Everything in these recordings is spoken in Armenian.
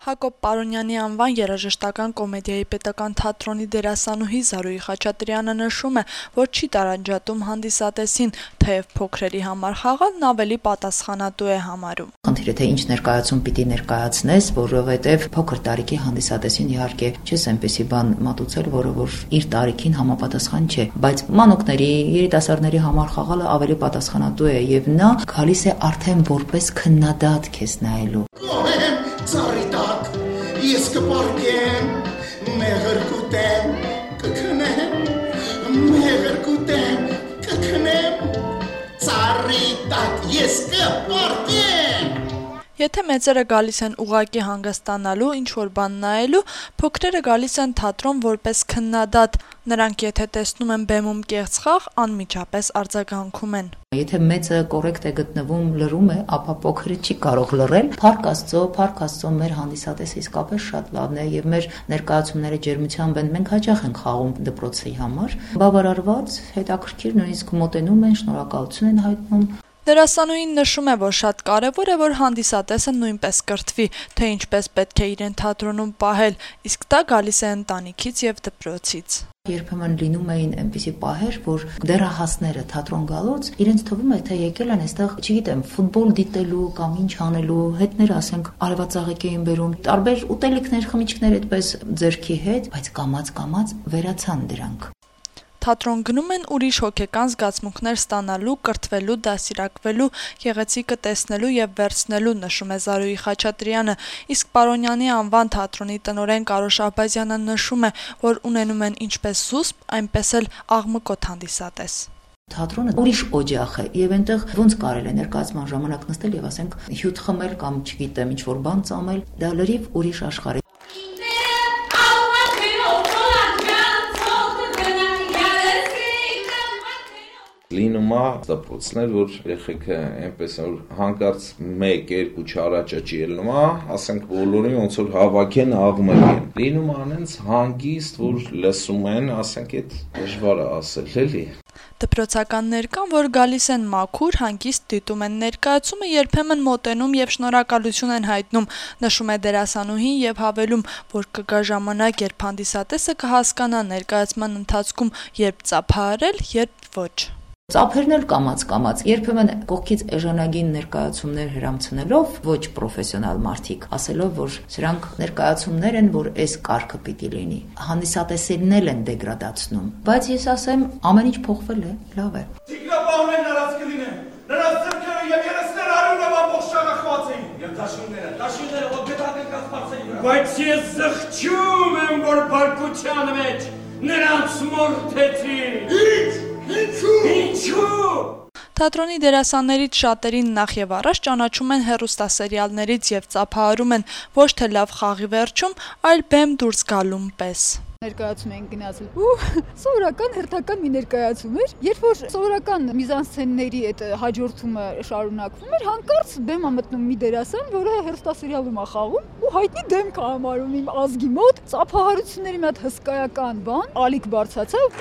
Հակոբ Պարոնյանի անվան երաժշտական կոմեդիայի պետական թատրոնի դերասանուհի Զարուհի Խաչատրյանը նշում է, որ չի տարանջատում հանդիսատեսին, թեև փոքրերի համար խաղալն ավելի պատասխանատու է համարում։ Խնդիրը թե ինչ ներկայացում պիտի ներկայացնես, որովհետև փոքր տարիքի հանդիսատեսին իհարկե չես այնպեսի բան մատուցել, որը որ իր տարիքին համապատասխան չէ, բայց մանուկների, երիտասարդների համար խաղալը ավելի պատասխանատու է եւ նա գալիս է արդեն որպես քննադատ քեզ նայելու։ Ծառիտակ, ես կպարկեմ, մեղրկուտեմ, կքնեմ, մեղրկուտեմ, կքնեմ, ծառիտակ, ես կպարկեմ։ Եթե մեծերը գալիս են ուղակի հանգստանալու, ինչ-որ բան նայելու, փոքրերը գալիս են թատրոն որպես քննադատ, նրանք եթե տեսնում են բեմում կեղծ խաղ, անմիջապես արձագանքում են։ Եթե մեծը կոռեկտ է գտնվում, լրում է, ապա փոքրը չի կարող լռել։ Փառք Աստծո, մեր հանդիսատեսը իսկապես շատ լավն է եւ մեր ներկայացումները ջերմությամբ են։ Մենք հաճախ ենք խաղում դպրոցի համար։ Բավարարված, հետաքրքիր, նույնիսկ մոտենում են, շնորհակալություն են հայտնում։ Դերասանուհին նշում է, որ շատ կարևոր է, որ հանդիսատեսը նույնպես կրթվի, թե ինչպես պետք է իրեն թատրոնում պահել, իսկ դա գալիս է ընտանիքից եւ դպրոցից։ Երբեմն լինում էին այնպիսի պահեր, որ դեռահասները թատրոն գալուց իրենց թվում է, թե եկել են այստեղ, չգիտեմ, ֆուտբոլ դիտելու կամ ինչ անելու, հետները ասենք արևածաղիկ էին բերում, տարբեր ուտելիքներ, խմիչքներ այդպես ձեռքի հետ, բայց կամաց վերացան դրանք։ Թատրոն գնում են ուրիշ հոգեկան զգացմունքներ ստանալու, կրթվելու, դասիրակվելու, գեղեցիկը տեսնելու եւ վերցնելու, նշում է Զարուհի Խաչատրյանը, իսկ Պարոնյանի անվան թատրոնի տնօրեն Կարոշ Աբազյանը նշում է, որ ունենում են ինչպես զուսպ, այնպես էլ աղմկոտ հանդիսատես։ Թատրոնը ուրիշ օջախ է եւ այնտեղ ոնց կարել է ներկայացման ժամանակ նստել եւ ասենք հյութ խմել կամ չգիտեմ ինչ որ բան ծամել, դա լրիվ ուրիշ աշխարհ է։ Լինում է դպրոցներ, որ երեխեքը այնպես որ հանկարծ 1-2 չարաճճի ելնում է, ասենք բոլորին ոնց որ հավաքեն աղմկեն։ Լինում է անենց հանգիստ, որ լսում են, ասենք այդ դժվար է ասել, էլի։ Դպրոցականներ կան, որ գալիս են մաքուր, հանգիստ դիտում են ներկայացումը, երբեմն մոտենում եւ շնորհակալություն են հայտնում, նշում է դերասանուհին եւ հավելում, որ կգա ժամանակ, երբ հանդիսատեսը կհասկանա ներկայացման ընթացքում երբ ծափահարել, երբ ոչ։ Ծափերն էլ կամաց, երբեմն կողքից էժանագին ներկայացումներ հրամցնելով, ոչ պրոֆեսիոնալ մարդիկ, ասելով, որ սրանք ներկայացումներ են, որ այս կարգը պիտի լինի։ Հանդիսատեսերն էլ են դեգրադացնում, բայց ես ասեմ, ամեն ինչ փոխվել է, լավ է։ Տիկնապահներն արած կլինեն, նրանց ձեռքերը եւ երեսները արյունով ամբողջ շաղախված էին, եւ դաշինները օգտակած բարձր։ Բայց ես զղջում եմ, որ բարկության մեջ նրանց մորթեցի։ Ինչու։ Թատրոնի դերասաններից շատերին նախ եւ առաջ ճանաչում են հեռուստասերիալներից եւ ծափահարում են ոչ թե լավ խաղի վերջում, այլ բեմ դուրս գալուն պես։ Ներկայացում են գնացել ու սովորական հերթական մի ներկայացում էր, երբ որ սովորական միզանսցենների այդ հաջորդումը շարունակվում էր, հանկարծ բեմա մտնում մի դերասան, որը հեռուստասերիալում է խաղում ու հայտնի դեմք է համարում իմ ազգի մոտ, ծափահարությունների մի հատ հսկայական բան, ալիք բարձացավ։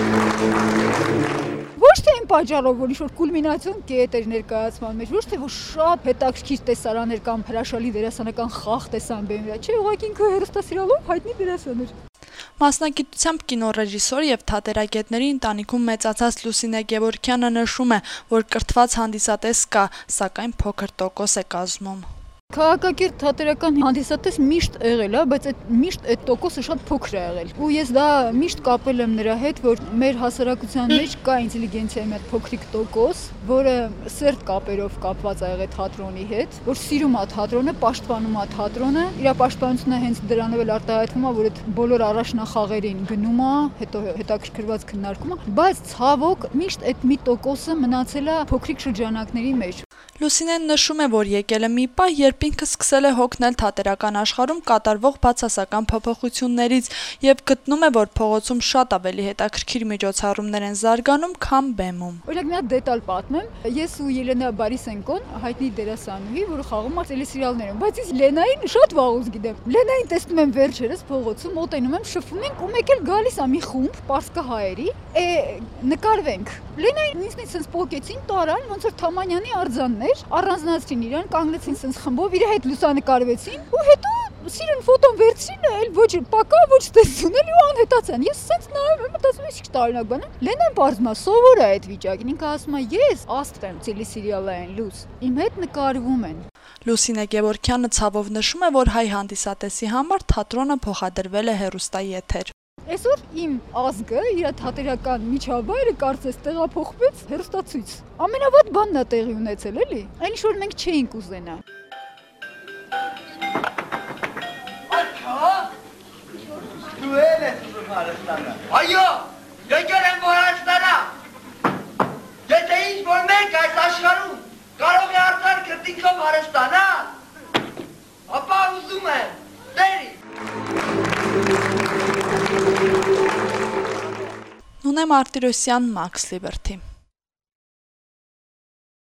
Ոչ թե այն պատճառով, որ ինչ-որ կուլմինացիոն կետ էր ներկայացման մեջ, ոչ թե որ շատ հետաքրքիր տեսարաններ կամ հրաշալի դերասանական խաղ տեսան բեմի վրա, չէ, ուղղակի ինքը հեռուստասերիալում հայտնի դերասան էր։ Մասնակցությամբ կինոռեժիսոր եւ թատերագետների ընտանիքում մեծացած Լուսինե Գևորգյանը նշում է, որ կրթված հանդիսատես կա, սակայն փոքր տոկոս է կազմում։ Քաղաքակիրթ թատերական հանդիսատես միշտ եղել է, բայց այդ միշտ այդ տոկոսը շատ փոքր է եղել։ Ու ես դա միշտ կապել եմ նրա հետ, որ մեր հասարակության մեջ կա ինտելիգենցիայի մի հատ փոքրիկ տոկոս, որը սերտ կապերով կապված է եղել թատրոնի հետ, որ սիրում է թատրոնը, պաշտպանում է թատրոնը, իր պաշտպանությունը հենց դրանով էլ արտահայտվում է, որ այդ բոլոր առաջնախաղերին գնում է, հետո հետաքրքրված քննարկում է, բայց ցավոք միշտ այդ մի տոկոսը մնացել է փոքրիկ շրջանակների մեջ։ Լուսինեն նշում է, որ եկել է մի պահ, երբ ինքը սկսել է հոգնել թատերական աշխարհում կատարվող բացասական փոփոխություններից եւ գտնում է, որ փողոցում շատ ավելի հետաքրքիր միջոցառումներ են զարգանում, քան բեմում։ Օրինակ մի հատ դետալ պատմեմ, ես ու Ելենա Բարիսենկոն, հայտնի դերասանուհի, որը խաղում է տելեսերիալներում, բայց ես Լենային շատ վաղուց գիտեմ։ Լենային տեսնում եմ վերջերս փողոցում, մոտենում եմ, շփվում ենք ու մեկ էլ գալիս է մի խումբ պարսկահայերի, նկարվենք։ Լենային ինձնից sense փոկեցին, տարան, ոնց որ Թամանյանի արձանն էր, առանձնացրին իրան, կանգնեցին sense խմբով, իր հետ լուսանկարվեցին ու հետո սիրուն ֆոտոն վերցրին, էլ ոչ պակա, ոչ տեսություն, էլ ու անհետացան։ Ես sense նայում եմ, մտածում եմ, ինչ տարօրինակ բան է։ Լենան բարձմա սովոր է այդ վիճակին, ինքը ասում է, ես աստղ եմ, տելեսերիալային լույս, իմ հետ նկարվում են։ Լուսինե Գևորգյանը ցավով նշում է, որ հայ հանդիսատեսի համար թատրոնը փոխադրվել է հեռուստայի եթեր։ Այսօր իմ ազգը, իր թատերական միջավայրը կարծես տեղափոխվեց հեռուստացույց։ Ամենավատ բանն է տեղի ունեցել, էլի։ Այն ինչ որ մենք չէինք ուզենա։ Դու ես ուզում Հայաստանը։ Այո, եկել եմ Հայաստանը։ Եթե ինչ որ մեկ այս աշխարհում կարող է արտար քրտինքով Հայաստանը, ապա ուզում եմ, տերի։ Նունե Մարտիրոսյան, Max Liberty։